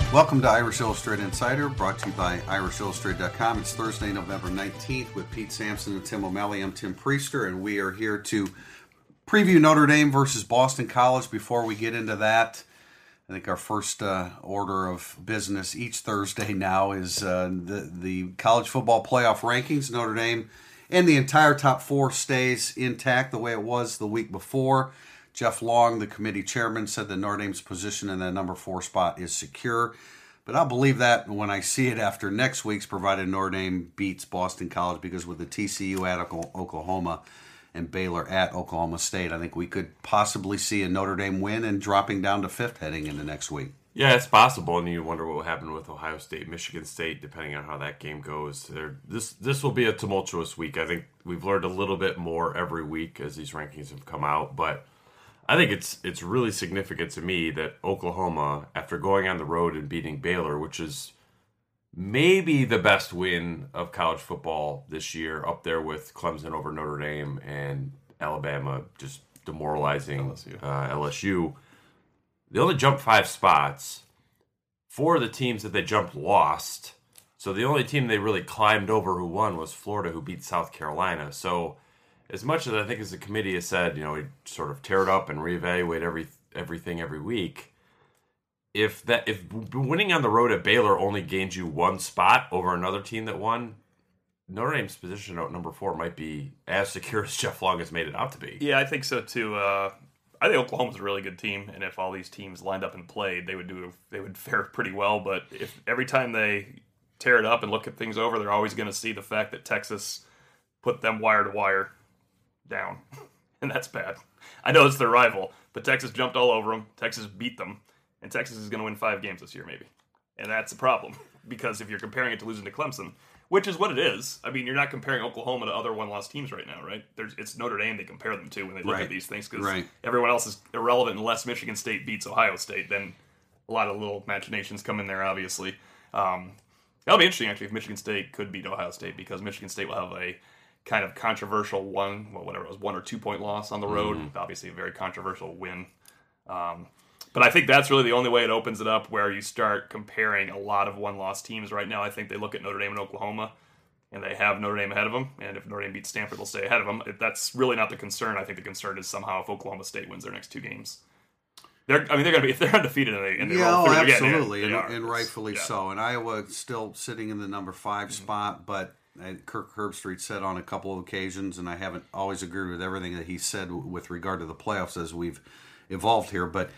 Welcome to Irish Illustrated Insider, brought to you by IrishIllustrated.com. It's Thursday, November 19th with Pete Sampson and Tim O'Malley. I'm Tim Priester, and we are here to preview Notre Dame versus Boston College. Before we get into that, I think our first order of business each Thursday now is the college football playoff rankings. Notre Dame and the entire top four stays intact the way it was the week before. Jeff Long, the committee chairman, said that Notre Dame's position in that number 4 spot is secure. But I'll believe that when I see it after next week's, provided Notre Dame beats Boston College, because with the TCU at Oklahoma and Baylor at Oklahoma State, I think we could possibly see a Notre Dame win and dropping down to 5th heading into next week. Yeah, it's possible, and you wonder what will happen with Ohio State, Michigan State, depending on how that game goes. This will be a tumultuous week. I think we've learned a little bit more every week as these rankings have come out, but I think it's really significant to me that Oklahoma, after going on the road and beating Baylor, which is maybe the best win of college football this year, up there with Clemson over Notre Dame and Alabama just demoralizing LSU. They only jumped 5 spots. 4 of the teams that they jumped lost. So the only team they really climbed over who won was Florida, who beat South Carolina. So as much as I think as the committee has said, we sort of tear it up and reevaluate everything every week. If winning on the road at Baylor only gains you 1 spot over another team that won, Notre Dame's position at number 4 might be as secure as Jeff Long has made it out to be. Yeah, I think so too. I think Oklahoma's a really good team, and if all these teams lined up and played, they would fare pretty well. But if every time they tear it up and look at things over, they're always going to see the fact that Texas put them wire to wire down, and that's bad. I know it's their rival, but Texas jumped all over them. Texas beat them, and Texas is going to win 5 games this year, maybe. And that's a problem, because if you're comparing it to losing to Clemson, which is what it is. I mean, you're not comparing Oklahoma to other one-loss teams right now, right? It's Notre Dame they compare them to when they look at these things, because everyone else is irrelevant unless Michigan State beats Ohio State. Then a lot of little machinations come in there, obviously. That'll be interesting, actually, if Michigan State could beat Ohio State, because Michigan State will have a kind of controversial 1 or 2 point loss on the road. Obviously a very controversial win. But I think that's really the only way it opens it up, where you start comparing a lot of one-loss teams right now. I think they look at Notre Dame and Oklahoma, and they have Notre Dame ahead of them. And if Notre Dame beats Stanford, they'll stay ahead of them. That's really not the concern. I think the concern is somehow if Oklahoma State wins their next 2 games. They're going to be, if they're undefeated and they roll through again, absolutely, and rightfully so. And Iowa still sitting in the number 5 spot, but Kirk Herbstreit said on a couple of occasions, and I haven't always agreed with everything that he said with regard to the playoffs as we've evolved here, but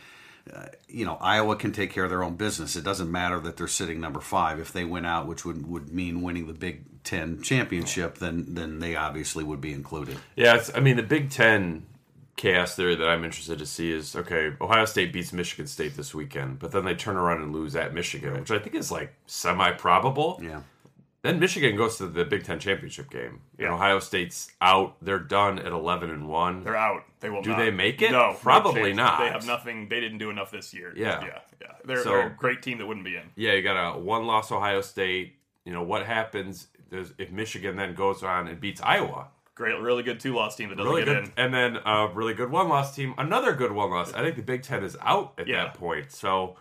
Iowa can take care of their own business. It doesn't matter that they're sitting number 5. If they win out, which would mean winning the Big Ten championship, then they obviously would be included. Yeah, the Big Ten chaos theory that I'm interested to see is, okay, Ohio State beats Michigan State this weekend, but then they turn around and lose at Michigan, which I think is like semi-probable. Yeah. Then Michigan goes to the Big Ten championship game. Yeah. And Ohio State's out. They're done at 11-1. They're out. They will. Do they make it? No, probably not. They have nothing. They didn't do enough this year. Yeah. They're a great team that wouldn't be in. Yeah, you got a 1-loss Ohio State. What happens if Michigan then goes on and beats Iowa? Great, really good 2-loss team that doesn't get in. And then a really good 1-loss team, another good 1-loss. I think the Big Ten is out at that point. So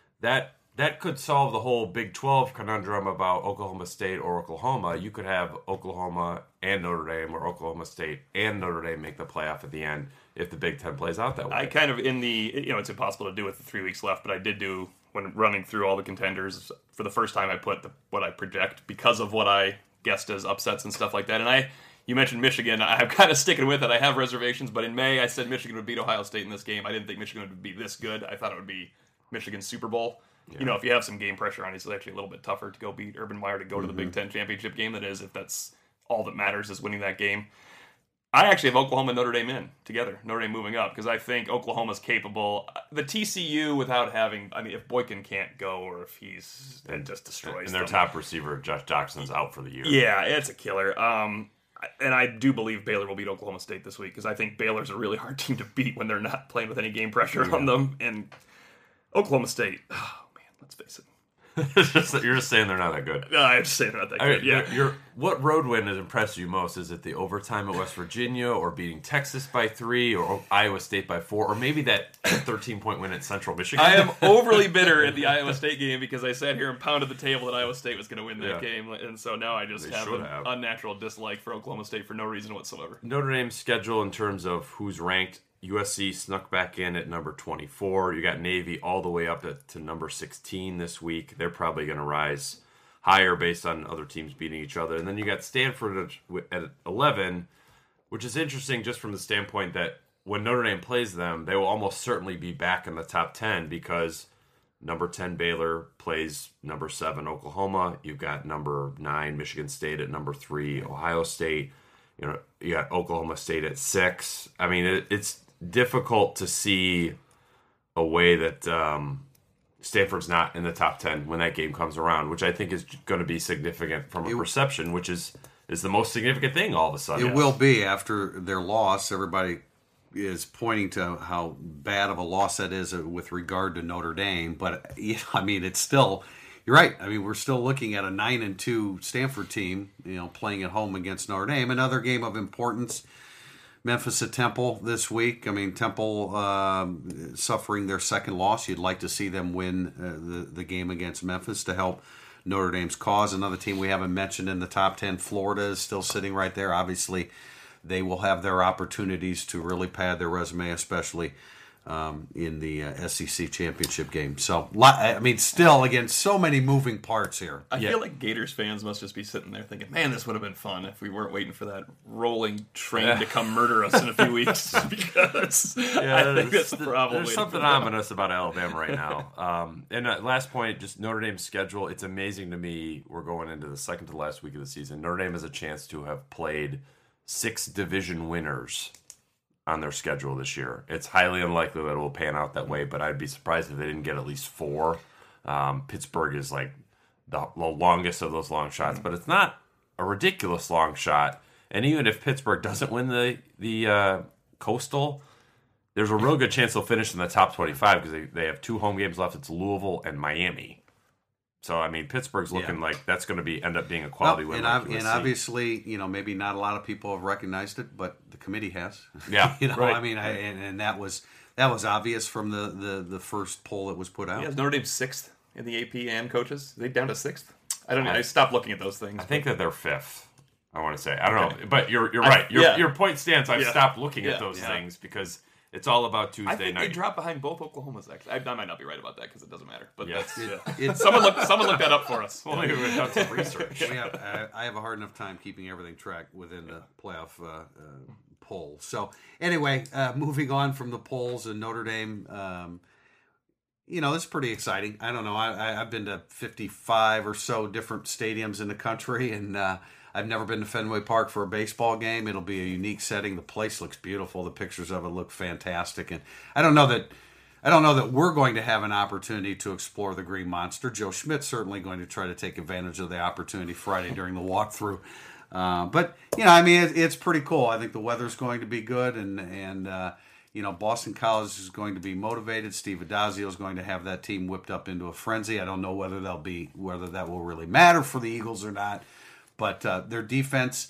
that could solve the whole Big 12 conundrum about Oklahoma State or Oklahoma. You could have Oklahoma and Notre Dame, or Oklahoma State and Notre Dame make the playoff at the end if the Big Ten plays out that way. I kind of, it's impossible to do with the 3 weeks left, but I did do, when running through all the contenders, for the first time I put what I project because of what I guessed as upsets and stuff like that. And you mentioned Michigan. I'm kind of sticking with it. I have reservations, but in May I said Michigan would beat Ohio State in this game. I didn't think Michigan would be this good. I thought it would be Michigan's Super Bowl. Yeah. If you have some game pressure on you, it's actually a little bit tougher to go beat Urban Meyer to go to the Big Ten championship game than it is if that's all that matters is winning that game. I actually have Oklahoma and Notre Dame in together, Notre Dame moving up, because I think Oklahoma's capable. The TCU without having, if Boykin can't go or if it just destroys them. And their top receiver, Josh Jackson's out for the year. Yeah, it's a killer. And I do believe Baylor will beat Oklahoma State this week, because I think Baylor's a really hard team to beat when they're not playing with any game pressure on them. And Oklahoma State, oh man, let's face it. You're just saying they're not that good. No, I'm just saying they're not that good. Yeah. What road win has impressed you most? Is it the overtime at West Virginia, or beating Texas by 3, or Iowa State by 4, or maybe that 13-point win at Central Michigan? I am overly bitter at the Iowa State game because I sat here and pounded the table that Iowa State was going to win that game, and so now I just have an unnatural dislike for Oklahoma State for no reason whatsoever. Notre Dame's schedule in terms of who's ranked: USC snuck back in at number 24. You got Navy all the way up to number 16 this week. They're probably going to rise higher based on other teams beating each other. And then you got Stanford at 11, which is interesting just from the standpoint that when Notre Dame plays them, they will almost certainly be back in the top 10 because number 10 Baylor plays number 7 Oklahoma. You've got number 9 Michigan State at number 3 Ohio State. You got Oklahoma State at 6. I mean, it's difficult to see a way that Stanford's not in the top 10 when that game comes around, which I think is going to be significant from a perception, which is the most significant thing all of a sudden. It will be after their loss. Everybody is pointing to how bad of a loss that is with regard to Notre Dame. But, I mean, it's still... You're right. I mean, we're still looking at a 9-2 Stanford team, playing at home against Notre Dame. Another game of importance, Memphis at Temple this week. I mean, Temple suffering their second loss. You'd like to see them win the game against Memphis to help Notre Dame's cause. Another team we haven't mentioned in the top 10, Florida, is still sitting right there. Obviously, they will have their opportunities to really pad their resume, especially in the SEC championship game. So, I mean, still, again, so many moving parts here. I feel like Gators fans must just be sitting there thinking, man, this would have been fun if we weren't waiting for that rolling train to come murder us in a few weeks. Because I think that's the problem. There's something ominous about Alabama right now. And last point, just Notre Dame's schedule. It's amazing to me. We're going into the second to last week of the season. Notre Dame has a chance to have played 6 division winners on their schedule this year. It's highly unlikely that it will pan out that way, but I'd be surprised if they didn't get at least 4. Pittsburgh is like the longest of those long shots, but it's not a ridiculous long shot. And even if Pittsburgh doesn't win the Coastal, there's a real good chance they'll finish in the top 25 because they have 2 home games left. It's Louisville and Miami. So, I mean, Pittsburgh's looking like that's going to end up being a quality win. And obviously, maybe not a lot of people have recognized it, but the committee has. Yeah. Right. I mean, and that was obvious from the first poll that was put out. Yeah, Notre Dame's 6th in the AP and coaches. They down to 6th? I don't know. I stopped looking at those things. I think that they're 5th, I want to say. I don't know. But you're right. Your point stands. I've stopped looking at those things because it's all about Tuesday I think night. They dropped behind both Oklahomas, actually. I might not be right about that because it doesn't matter. But someone look that up for us. Well, maybe we've done some research. I have a hard enough time keeping everything tracked within the playoff poll. So anyway, moving on from the polls and Notre Dame, this is pretty exciting. I don't know. I've been to 55 or so different stadiums in the country, and I've never been to Fenway Park for a baseball game. It'll be a unique setting. The place looks beautiful. The pictures of it look fantastic. And I don't know that we're going to have an opportunity to explore the Green Monster. Joe Schmidt's certainly going to try to take advantage of the opportunity Friday during the walkthrough. But it's pretty cool. I think the weather's going to be good, and Boston College is going to be motivated. Steve Addazio is going to have that team whipped up into a frenzy. I don't know whether that will really matter for the Eagles or not. But their defense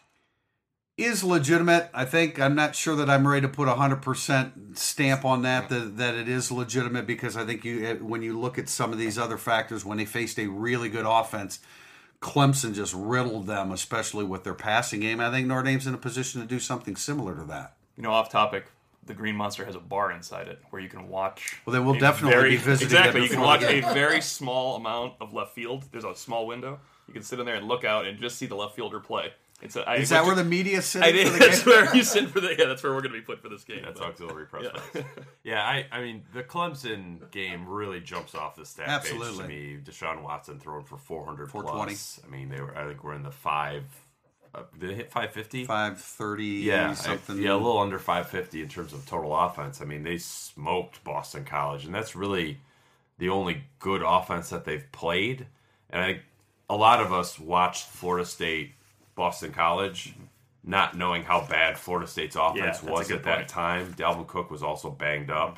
is legitimate. I'm not sure that I'm ready to put 100% stamp on that it is legitimate, because I think when you look at some of these other factors, when they faced a really good offense, Clemson just riddled them, especially with their passing game. I think Notre Dame's in a position to do something similar to that. Off topic, the Green Monster has a bar inside it where you can watch. Well, they will definitely be visiting. Exactly, you can watch a very small amount of left field. There's a small window. You can sit in there and look out and just see the left fielder play. Is that where the media sits? That's where you sit for that's where we're going to be put for this game. That's auxiliary press box. Yeah, I mean, the Clemson game really jumps off the stat page to me. Deshaun Watson throwing for 400 plus. I mean, I think we're in the 5. Did it hit 550? 530 something. A little under 550 in terms of total offense. I mean, they smoked Boston College, and that's really the only good offense that they've played. And I think a lot of us watched Florida State, Boston College, not knowing how bad Florida State's offense was at that time. Dalvin Cook was also banged up.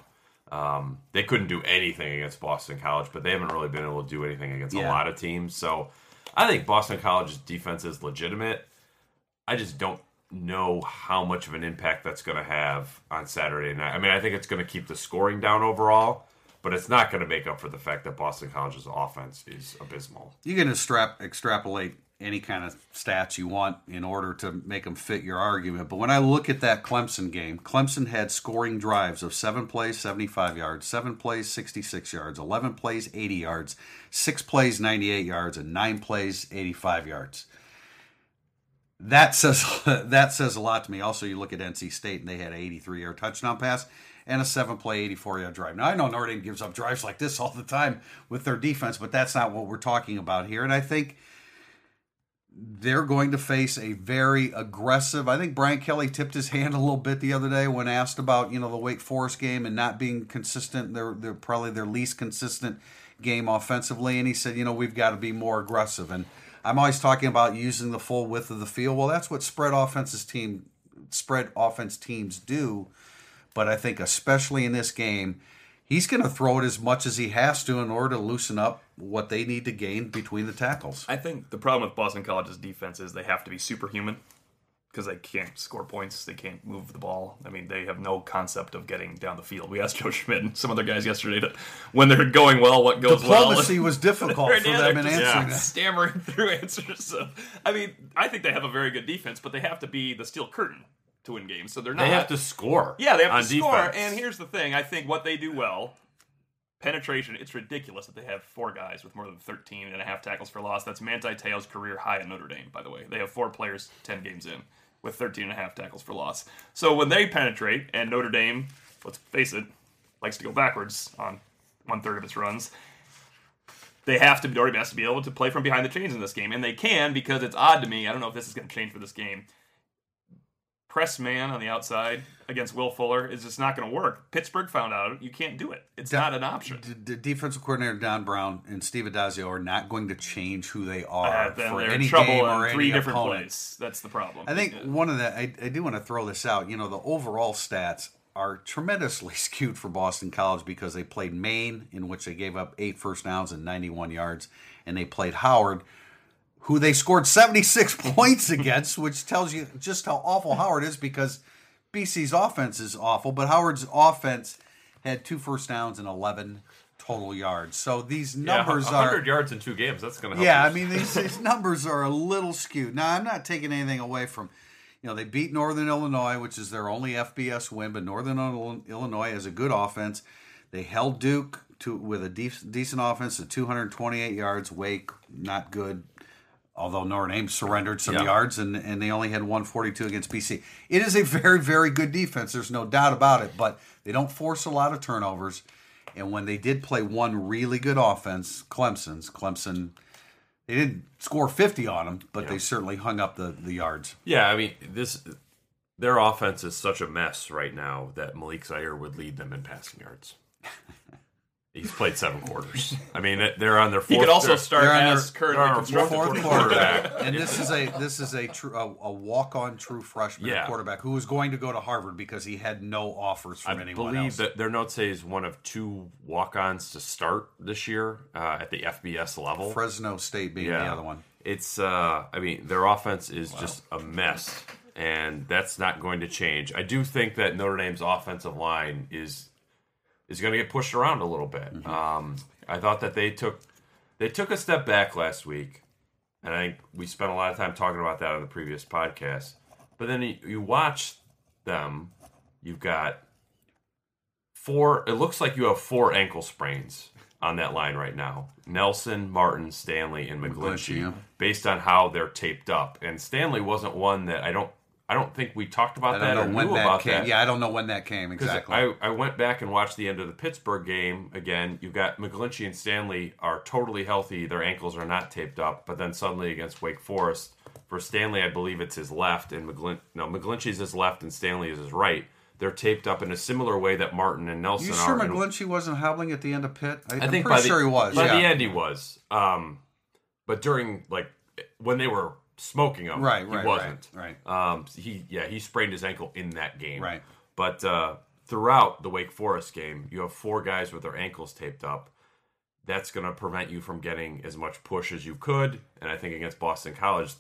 They couldn't do anything against Boston College, but they haven't really been able to do anything against a lot of teams. So I think Boston College's defense is legitimate. I just don't know how much of an impact that's going to have on Saturday night. I mean, I think it's going to keep the scoring down overall, but it's not going to make up for the fact that Boston College's offense is abysmal. You can extrapolate any kind of stats you want in order to make them fit your argument. But when I look at that Clemson game, Clemson had scoring drives of 7 plays, 75 yards, 7 plays, 66 yards, 11 plays, 80 yards, 6 plays, 98 yards, and 9 plays, 85 yards. That says a lot to me. Also, you look at NC State, and they had an 83-yard touchdown pass and a 7-play, 84-yard drive. Now, I know Notre Dame gives up drives like this all the time with their defense, but that's not what we're talking about here. And I think they're going to face a very aggressive. I think Brian Kelly tipped his hand a little bit the other day when asked about, the Wake Forest game and not being consistent. They're probably their least consistent game offensively, and he said, we've got to be more aggressive. And I'm always talking about using the full width of the field. Well, that's what spread offense teams do. But I think especially in this game, he's going to throw it as much as he has to in order to loosen up what they need to gain between the tackles. I think the problem with Boston College's defense is they have to be superhuman because they can't score points. They can't move the ball. I mean, they have no concept of getting down the field. We asked Joe Schmidt and some other guys yesterday when they're going well, what goes well. Diplomacy was difficult for them in answering that. Stammering through answers. So, I mean, I think they have a very good defense, but they have to be the steel curtain to win games. So they're not. They have to score. Yeah, they have to score. Defense. And here's the thing. I think what they do well, penetration, it's ridiculous that they have 4 guys with more than 13.5 tackles for loss. That's Manti Te'o's career high at Notre Dame, by the way. They have 4 players 10 games in with 13.5 tackles for loss. So when they penetrate, and Notre Dame, let's face it, likes to go backwards on 1/3 of its runs, Notre Dame has to be able to play from behind the chains in this game. And they can, because it's odd to me, I don't know if this is going to change for this game, press man on the outside against Will Fuller is just not going to work. Pittsburgh found out you can't do it. It's not an option. The defensive coordinator Don Brown and Steve Addazio are not going to change who they are then for they're any in trouble game in or 3 any different opponent. plays. That's the problem. I think one of the I do want to throw this out. The overall stats are tremendously skewed for Boston College because they played Maine, in which they gave up 8 first downs and 91 yards, and they played Howard, who they scored 76 points against, which tells you just how awful Howard is because BC's offense is awful, but Howard's offense had 2 first downs and 11 total yards. So these numbers 100 yards in 2 games. That's going to help. Yeah, I mean, these numbers are a little skewed. Now, I'm not taking anything away from, they beat Northern Illinois, which is their only FBS win, but Northern Illinois has a good offense. They held Duke with a decent offense to 228 yards. Wake, not good. Although Notre Dame surrendered some yards, and they only had 142 against BC. It is a very, very good defense. There's no doubt about it, but they don't force a lot of turnovers. And when they did play one really good offense, Clemson, they didn't score 50 on them, but they certainly hung up the yards. Yeah, I mean, their offense is such a mess right now that Malik Zaire would lead them in passing yards. He's played 7 quarters. I mean, they're on their 4th. He could also start they're on as currently constructed fourth quarterback, and this is a walk-on true freshman quarterback who was going to go to Harvard because he had no offers from anyone else. I believe that their notes say he's one of 2 walk-ons to start this year at the FBS level. Fresno State being the other one. It's I mean, their offense is just a mess, and that's not going to change. I do think that Notre Dame's offensive line is going to get pushed around a little bit. Mm-hmm. I thought that they took a step back last week, and I think we spent a lot of time talking about that on the previous podcast. But then you watch them, you've got 4. It looks like you have 4 ankle sprains on that line right now: Nelson, Martin, Stanley, and McGlinchey, based on how they're taped up. And Stanley wasn't one that I don't think we talked about that or knew about that. Yeah, I don't know when that came exactly. I went back and watched the end of the Pittsburgh game again. You've got McGlinchey and Stanley are totally healthy. Their ankles are not taped up. But then suddenly against Wake Forest, for Stanley, I believe it's his left, and McGlinchey's his left and Stanley is his right. They're taped up in a similar way that Martin and Nelson are. You sure McGlinchey wasn't hobbling at the end of Pitt? I think pretty sure he was. By the end he was. But during, when they were smoking him, he wasn't. Right. He sprained his ankle in that game. Right. But throughout the Wake Forest game, you have 4 guys with their ankles taped up. That's going to prevent you from getting as much push as you could. And I think against Boston College,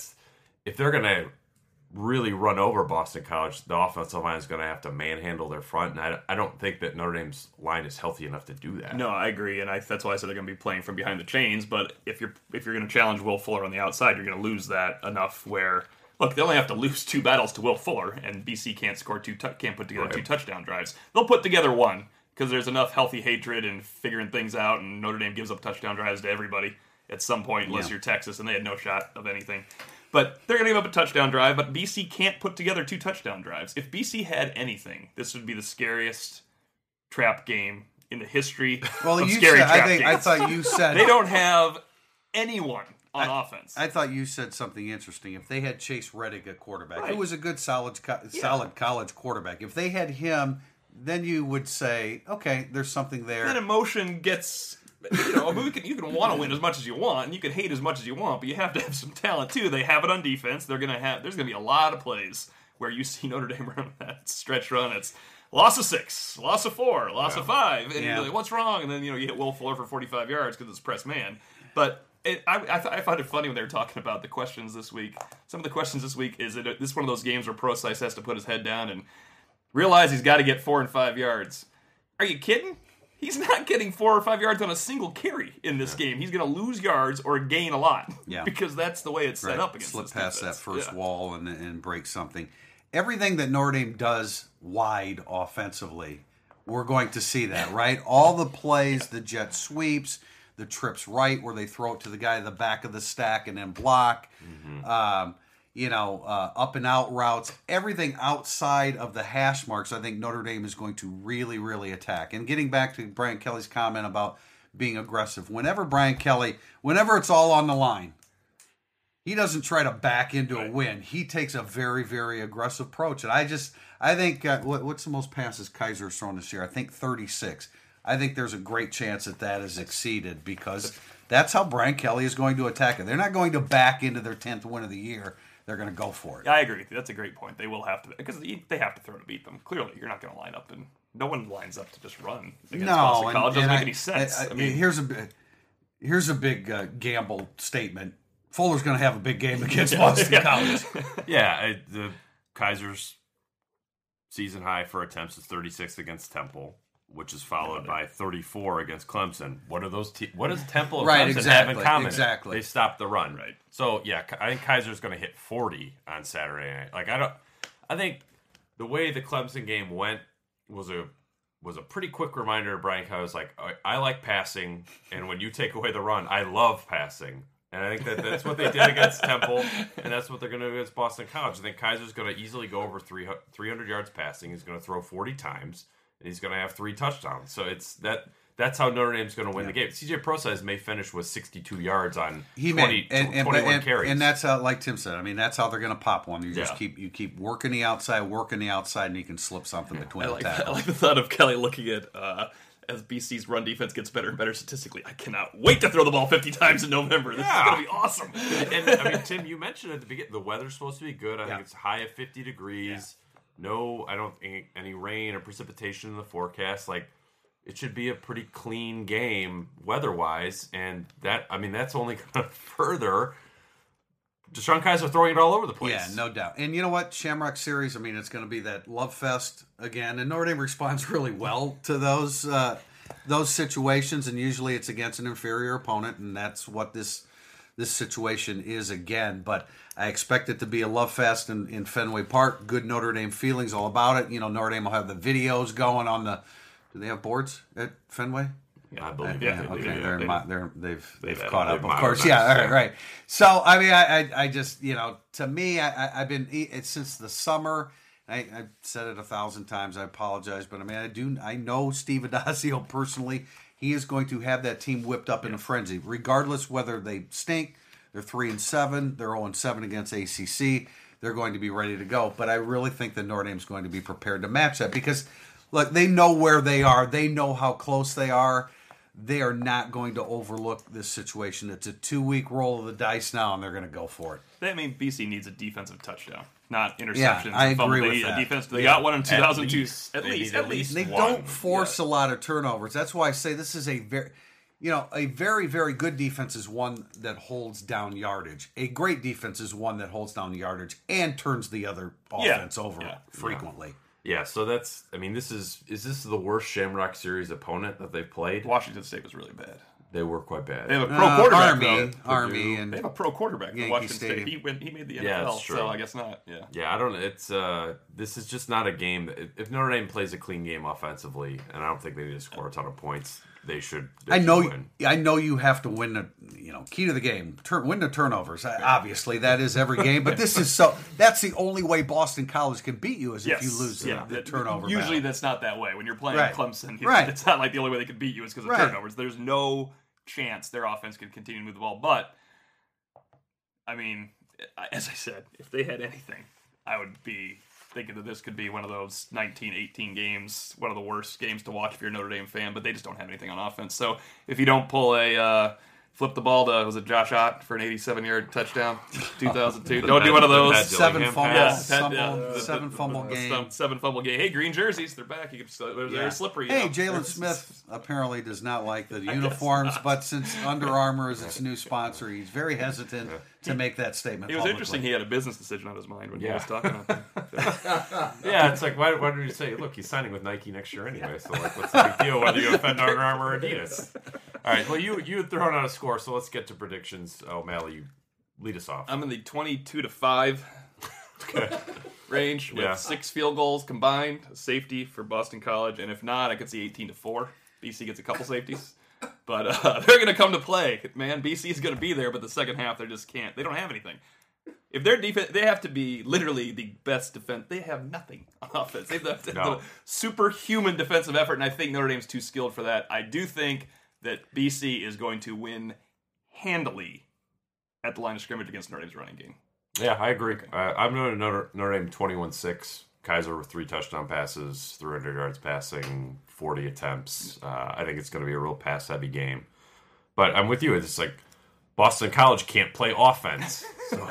if they're going to really run over Boston College, the offensive line is going to have to manhandle their front. And I don't think that Notre Dame's line is healthy enough to do that. No, I agree, and that's why I said they're going to be playing from behind the chains. But if you're going to challenge Will Fuller on the outside, you're going to lose that enough where, look, they only have to lose 2 battles to Will Fuller, and BC can't put together 2 touchdown drives. They'll put together 1 because there's enough healthy hatred and figuring things out, and Notre Dame gives up touchdown drives to everybody at some point, unless you're Texas, and they had no shot of anything. But they're going to give up a touchdown drive, but BC can't put together 2 touchdown drives. If BC had anything, this would be the scariest trap game in the history of scary trap games. I thought you said... They don't have anyone on offense. I thought you said something interesting. If they had Chase Reddick at quarterback, who was a good, solid college quarterback. If they had him, then you would say, okay, there's something there. Then emotion gets... you can want to win as much as you want, and you can hate as much as you want, but you have to have some talent too. They have it on defense. There's going to be a lot of plays where you see Notre Dame run that stretch run. It's loss of 6, loss of 4, loss of 5, and you're like, what's wrong? And then you hit Will Fuller for 45 yards because it's press man. But I find it funny when they were talking about the questions this week. Some of the questions this week is that this is one of those games where Procise has to put his head down and realize he's got to get 4 and 5 yards. Are you kidding? He's not getting 4 or 5 yards on a single carry in this game. He's going to lose yards or gain a lot because that's the way it's set up against slip past that first wall and break something. Everything that Notre Dame does wide offensively, we're going to see that, right? All the plays, the jet sweeps, the trips right where they throw it to the guy in the back of the stack and then block. Mm-hmm. Up and out routes, everything outside of the hash marks, I think Notre Dame is going to really, really attack. And getting back to Brian Kelly's comment about being aggressive, whenever it's all on the line, he doesn't try to back into a win. He takes a very, very aggressive approach. And I think, what's the most passes Kaiser's thrown this year? I think 36. I think there's a great chance that is exceeded because that's how Brian Kelly is going to attack it. They're not going to back into their 10th win of the year. They're going to go for it. I agree with you. That's a great point. They will have to, because they have to throw to beat them. Clearly, you're not going to line up, and no one lines up to just run against Boston College. Doesn't make any sense. Here's a big gamble statement. Fuller's going to have a big game against Boston College. The Kaiser's season high for attempts is 36 against Temple, which is followed by 34 against Clemson. What are those? What does Temple and Clemson have in common? Exactly. They stopped the run. Right. So I think Kaiser's going to hit 40 on Saturday night. I think the way the Clemson game went was a pretty quick reminder to Brian Kelly. Was like, I like passing, and when you take away the run, I love passing. And I think that's what they did against Temple, and that's what they're going to do against Boston College. I think Kaiser's going to easily go over 300 yards passing. He's going to throw 40 times, and he's going to have 3 touchdowns. So that's how Notre Dame's going to win the game. CJ Procise may finish with 62 yards on 21 carries. And that's how, like Tim said, I mean, that's how they're going to pop one. You just keep working the outside, and you can slip something between the tackles. I like the thought of Kelly looking at as BC's run defense gets better and better statistically. I cannot wait to throw the ball 50 times in November. This is going to be awesome. And I mean, Tim, you mentioned at the beginning, the weather's supposed to be good. I think it's high of 50 degrees. Yeah. No, I don't think any rain or precipitation in the forecast. Like, it should be a pretty clean game weather-wise. And that's only going to further DeShone Kizer throwing it all over the place. Yeah, no doubt. And you know what? Shamrock Series, it's going to be that love fest again. And Notre Dame responds really well to those situations. And usually it's against an inferior opponent. And that's what this situation is again. But I expect it to be a love fest in Fenway Park. Good Notre Dame feelings all about it. Notre Dame will have the videos going on the... Do they have boards at Fenway? Yeah, I believe. They've caught up, of course. Yeah, right. So I just to me, I've been since the summer. I've said it 1,000 times. I apologize, but I know Steve Adazio personally. He is going to have that team whipped up in a frenzy, regardless whether they stink. They're 3-7. They're 0-7 against ACC. They're going to be ready to go. But I really think that Notre Dame's going to be prepared to match that because, look, they know where they are. They know how close they are. they are not going to overlook this situation. It's a 2-week roll of the dice now, and they're going to go for it. I mean, BC needs a defensive touchdown, not interceptions. Yeah, I agree with that. Defense, they got one in 2002. At least. They don't force a lot of turnovers. That's why I say this is a very, very good defense is one that holds down yardage. A great defense is one that holds down yardage and turns the other offense over frequently. Yeah, so that's, is this the worst Shamrock Series opponent that they've played? Washington State was really bad. They were quite bad. They have a pro quarterback. Army, and they have a pro quarterback. Yankee Washington Stadium. State. He made the NFL, that's true. so I guess not. Yeah, I don't. It's this is just not a game that if Notre Dame plays a clean game offensively, and I don't think they need to score a ton of points, they should. I know win. you have to win the key to the game. Win the turnovers. Obviously, that is every game. But this is that's the only way Boston College can beat you is if you lose the turnover. Usually battle. that's not that way. When you're playing Clemson, it's not like the only way they can beat you is because of turnovers. There's no chance their offense could continue to move the ball. But I mean, as I said, if they had anything, I would be thinking that this could be one of those 19-18 games, one of the worst games to watch if you're a Notre Dame fan, but they just don't have anything on offense. So if you don't pull a flip the ball to, was it Josh Ott for an 87-yard touchdown, 2002? Don't do one of those. Seven fumble game. Seven fumble game. Hey, green jerseys, they're back. They're slippery. Hey, Jalen Smith apparently does not like the uniforms, but since Under Armour is its new sponsor, he's very hesitant to make that statement. It was publicly. Interesting. He had a business decision on his mind when he was talking about that. Yeah, it's like why did you say? Look, he's signing with Nike next year anyway. So like, what's the big deal whether you offend Under Armour or Adidas? All right. Well, you had thrown out a score, so let's get to predictions. O'Malley, you lead us off. I'm in the 22-5 range with 6 field goals combined, a safety for Boston College, and if not, I could see 18-4. BC gets a couple safeties. But they're going to come to play, man. BC is going to be there, but the second half they just can't. They don't have anything. If their defense, they have to be literally the best defense. They have nothing on offense. They have the superhuman defensive effort, and I think Notre Dame's too skilled for that. I do think that BC is going to win handily at the line of scrimmage against Notre Dame's running game. Yeah, I agree. Okay. I'm going to Notre Dame 21-6. Kaiser with 3 touchdown passes, 300 yards passing, 40 attempts. I think it's going to be a real pass-heavy game. But I'm with you. It's like Boston College can't play offense. So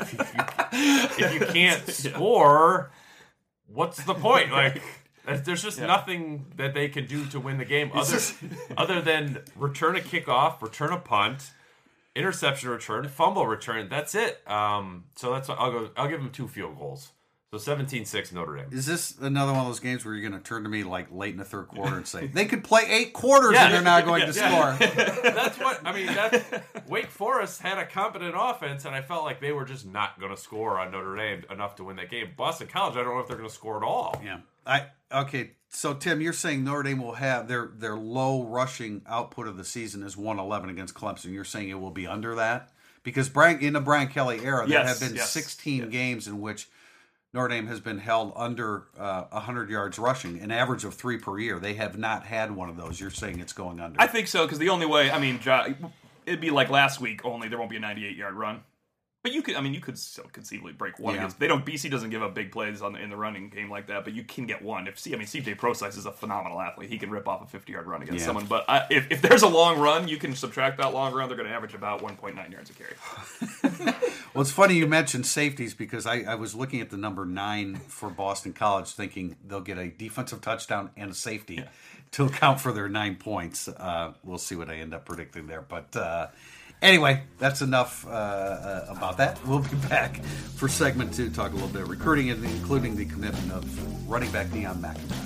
if you can't score, what's the point? Like, there's just nothing that they can do to win the game other than return a kickoff, return a punt, interception return, fumble return. That's it. So that's what I'll give them 2 field goals. So 17-6 Notre Dame. Is this another one of those games where you're going to turn to me like late in the third quarter and say they could play 8 quarters and they're not going to score? That's what I mean. Wake Forest had a competent offense, and I felt like they were just not going to score on Notre Dame enough to win that game. Boston College, I don't know if they're going to score at all. Yeah. Okay. So Tim, you're saying Notre Dame will have their low rushing output of the season is 111 against Clemson. You're saying it will be under that because in the Brian Kelly era, there have been 16 games in which Notre Dame has been held under 100 yards rushing, an average of 3 per year. They have not had one of those. You're saying it's going under. I think so, because the only way, it'd be like last week, only there won't be a 98-yard run. But you could still conceivably break one against. BC doesn't give up big plays in the running game like that, but you can get one. CJ Procise is a phenomenal athlete. He can rip off a 50-yard run against someone. But if there's a long run, you can subtract that long run. They're going to average about 1.9 yards a carry. Well, it's funny you mentioned safeties because I was looking at the number 9 for Boston College thinking they'll get a defensive touchdown and a safety to account for their 9 points. We'll see what I end up predicting there. But anyway, that's enough about that. We'll be back for segment 2, talk a little bit of recruiting, including the commitment of running back Deon McIntosh.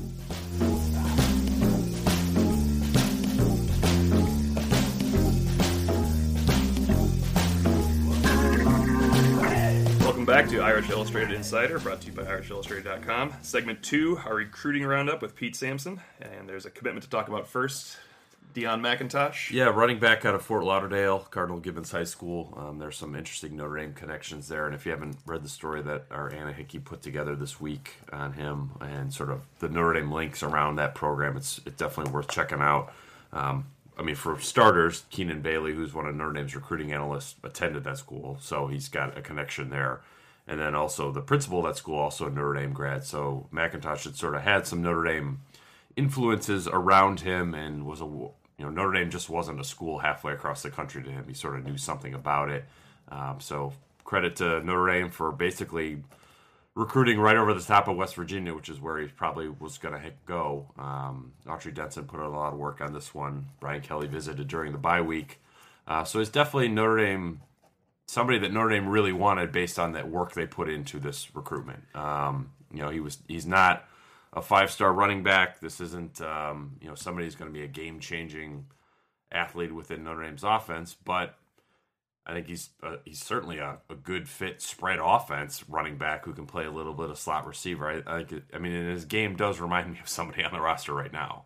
Welcome back to Irish Illustrated Insider, brought to you by IrishIllustrated.com. Segment 2, our recruiting roundup with Pete Sampson, and there's a commitment to talk about first. Deon McIntosh. Yeah, running back out of Fort Lauderdale, Cardinal Gibbons High School. There's some interesting Notre Dame connections there. And if you haven't read the story that our Anna Hickey put together this week on him and sort of the Notre Dame links around that program, it's definitely worth checking out. For starters, Keenan Bailey, who's one of Notre Dame's recruiting analysts, attended that school. So he's got a connection there. And then also the principal of that school, also a Notre Dame grad. So McIntosh had sort of had some Notre Dame influences around him and was Notre Dame just wasn't a school halfway across the country to him. He sort of knew something about it. So credit to Notre Dame for basically recruiting right over the top of West Virginia, which is where he probably was going to go. Autry Denson put in a lot of work on this one. Brian Kelly visited during the bye week. So it's definitely Notre Dame, somebody that Notre Dame really wanted based on that work they put into this recruitment. He's not a 5-star running back. This isn't somebody who's going to be a game-changing athlete within Notre Dame's offense, but I think he's certainly a good fit spread offense running back who can play a little bit of slot receiver. And his game does remind me of somebody on the roster right now.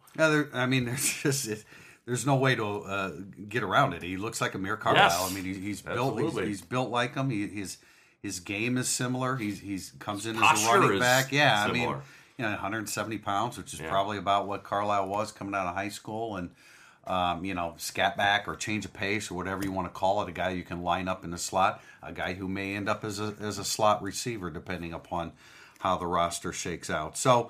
There's no way to get around it. He looks like Amir Carlisle. Yes, he's built. He's built like him. His game is similar. He's comes in as a Posture running back. Yeah, similar. 170 pounds, which is probably about what Carlisle was coming out of high school, and scat back or change of pace or whatever you want to call it. A guy you can line up in the slot. A guy who may end up as a slot receiver depending upon how the roster shakes out. So.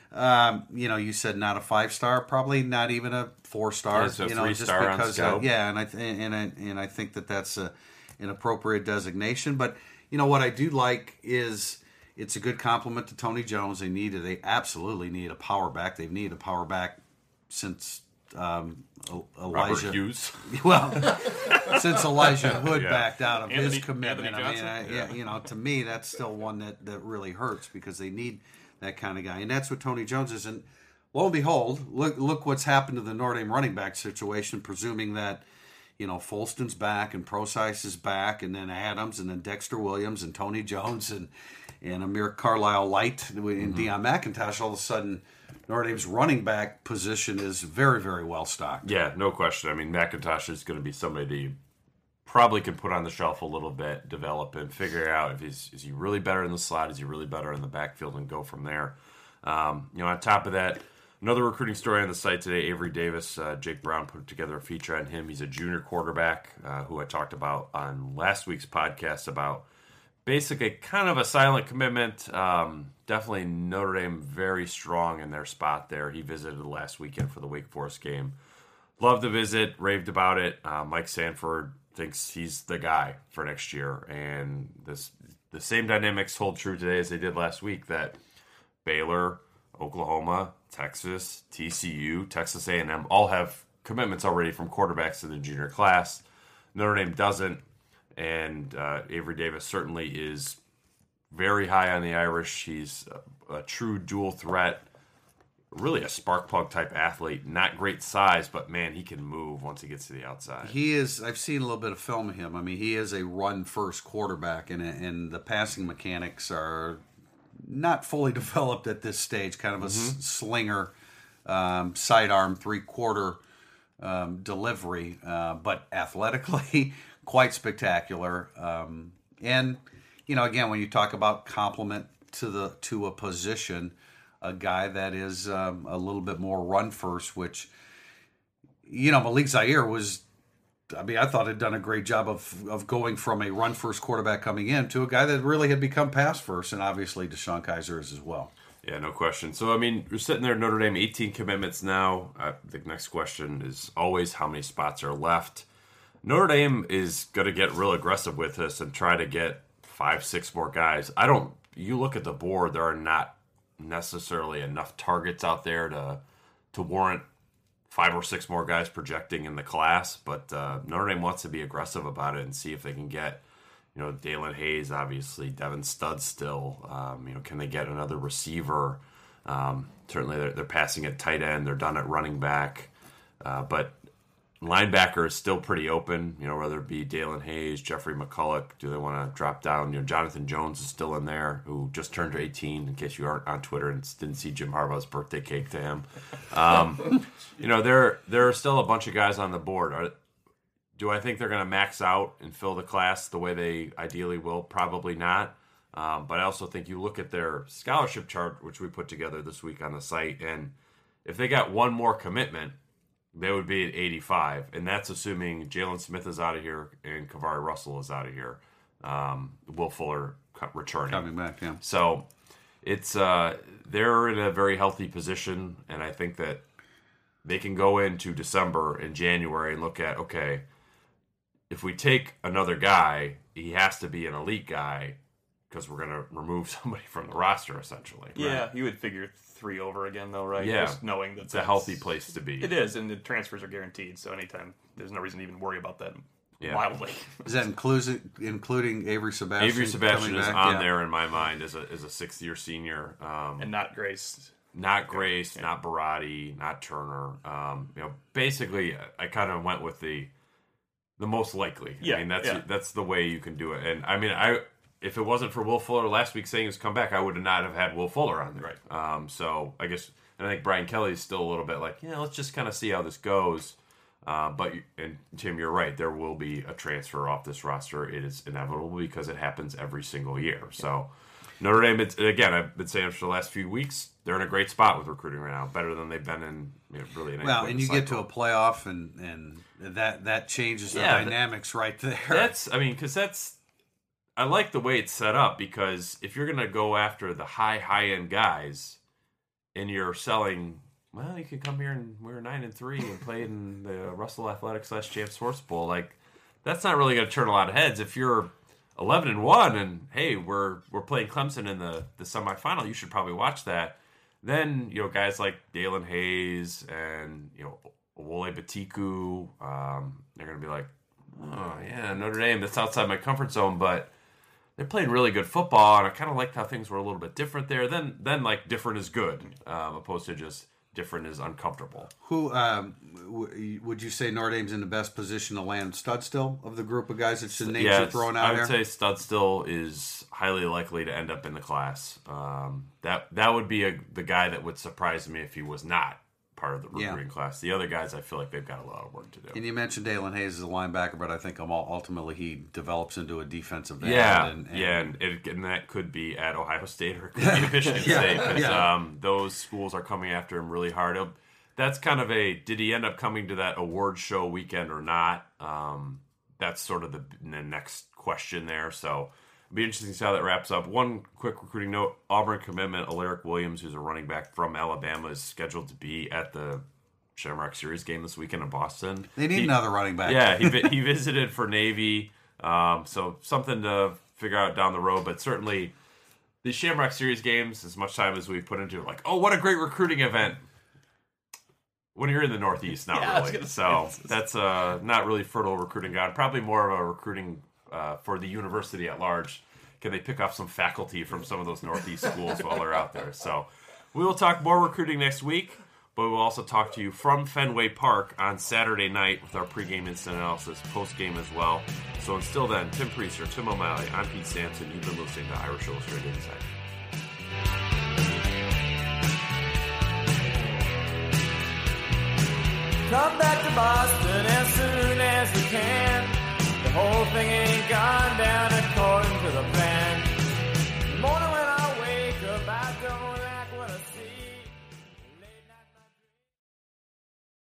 You said not a 5-star, probably not even a 4-star. It's a 3-star on Scout. And I think that's an appropriate designation. But what I do like is it's a good compliment to Tony Jones. They absolutely need a power back. They've needed a power back since Elijah Robert Hughes. Well, since Elijah Hood backed out of Anthony, his commitment. Johnson. To me, that's still one that really hurts because they need that kind of guy, and that's what Tony Jones is. And lo and behold, look what's happened to the Notre Dame running back situation. Presuming that Folston's back and Procise is back, and then Adams, and then Dexter Williams, and Tony Jones, and Amir Carlisle Light, and Deion McIntosh. All of a sudden, Notre Dame's running back position is very, very well stocked. Yeah, no question. McIntosh is going to be somebody that you probably can put on the shelf a little bit, develop and figure out if is he really better in the slot, is he really better in the backfield, and go from there. On top of that, another recruiting story on the site today, Avery Davis. Jake Brown put together a feature on him. He's a junior quarterback who I talked about on last week's podcast about basically kind of a silent commitment. Definitely Notre Dame very strong in their spot there. He visited last weekend for the Wake Forest game. Loved the visit, raved about it. Mike Sanford thinks he's the guy for next year, and the same dynamics hold true today as they did last week, that Baylor, Oklahoma, Texas, TCU, Texas A&M all have commitments already from quarterbacks in the junior class. Notre Dame doesn't, and Avery Davis certainly is very high on the Irish. He's a true dual threat, really a spark plug type athlete. Not great size, but man, he can move once he gets to the outside. He is. I've seen a little bit of film of him. he is a run first quarterback, and the passing mechanics are not fully developed at this stage. Kind of a slinger, sidearm 3/4 delivery, but athletically quite spectacular. And again, when you talk about complement to a position, a guy that is a little bit more run first, which, Malik Zaire was, I thought had done a great job of going from a run first quarterback coming in to a guy that really had become pass first, and obviously DeShone Kizer is as well. Yeah, no question. So, we're sitting there, Notre Dame, 18 commitments now. The next question is always how many spots are left. Notre Dame is going to get real aggressive with this and try to get 5-6 more guys. You look at the board, there are not necessarily enough targets out there to warrant 5 or 6 more guys projecting in the class, but Notre Dame wants to be aggressive about it and see if they can get, Dalen Hayes, obviously, Devin Studd still, can they get another receiver? Certainly they're passing at tight end, they're done at running back, but linebacker is still pretty open, whether it be Dalen Hayes, Jeffrey McCulloch. Do they want to drop down? Jonathan Jones is still in there, who just turned 18, in case you aren't on Twitter and didn't see Jim Harbaugh's birthday cake to him. There are still a bunch of guys on the board. Do I think they're going to max out and fill the class the way they ideally will? Probably not. But I also think you look at their scholarship chart, which we put together this week on the site, and if they got one more commitment, they would be at 85, and that's assuming Jalen Smith is out of here and Kavari Russell is out of here. Will Fuller returning. Coming back, yeah. So it's they're in a very healthy position, and I think that they can go into December and January and look at, okay, if we take another guy, he has to be an elite guy because we're going to remove somebody from the roster, essentially. Yeah, right? you would figure 3 over again, though, right? Yeah. Just knowing that it's a healthy place to be. It is, and the transfers are guaranteed, so anytime, there's no reason to even worry about that mildly. Is that including Avery Sebastian? Avery Sebastian is back? on there in my mind as a 6th-year senior. And not Grace. Not Grace, not Barati, not Turner. Basically, I kind of went with the most likely. Yeah, I mean, that's the way you can do it. And I mean, if it wasn't for Will Fuller last week saying he was come back, I would not have had Will Fuller on there. Right. So I guess, and I think Brian Kelly is still a little bit like, let's just kind of see how this goes. But Tim, you're right. There will be a transfer off this roster. It is inevitable because it happens every single year. So Notre Dame, again, I've been saying for the last few weeks, they're in a great spot with recruiting right now, better than they've been in really in any well, and you cycle. get to a playoff, and that changes the dynamics right there. I like the way it's set up because if you're going to go after the high end guys, and you're selling, well, you can come here and we're 9-3 and play in the Russell Athletics /Champs Sports Bowl. Like, that's not really going to turn a lot of heads. If you're 11-1 and hey, we're playing Clemson in the semifinal, you should probably watch that. Then guys like Dalen Hayes and Wole Batiku, they're going to be like, oh yeah, Notre Dame, that's outside my comfort zone, but they're playing really good football, and I kind of liked how things were a little bit different there. Then like different is good, opposed to just different is uncomfortable. Who would you say Notre Dame's in the best position to land Studstill of the group of guys that the names are thrown out there? I would say Studstill is highly likely to end up in the class. That would be the guy that would surprise me if he was not part of the recruiting class. The other guys, I feel like they've got a lot of work to do. And you mentioned Dalen Hayes as a linebacker, but I think ultimately he develops into a defensive end. And that could be at Ohio State or it could be at Michigan State because those schools are coming after him really hard. That's kind of did he end up coming to that award show weekend or not? That's sort of the next question there. So it'll be interesting to see how that wraps up. One quick recruiting note, Auburn commitment, Alaric Williams, who's a running back from Alabama, is scheduled to be at the Shamrock Series game this weekend in Boston. They need another running back. Yeah, he visited for Navy, so something to figure out down the road. But certainly, the Shamrock Series games, as much time as we've put into it, like, oh, what a great recruiting event. When you're in the Northeast, not really. So that's not really fertile recruiting ground. Probably more of a recruiting for the university at large. Can they pick off some faculty from some of those Northeast schools while they're out there? So we will talk more recruiting next week, but we will also talk to you from Fenway Park on Saturday night with our pregame instant analysis, postgame as well. So until then, Tim Priester, Tim O'Malley, I'm Pete Sampson. You've been listening to Irish Illustrated Insight. Come back to Boston as soon as you can. The whole thing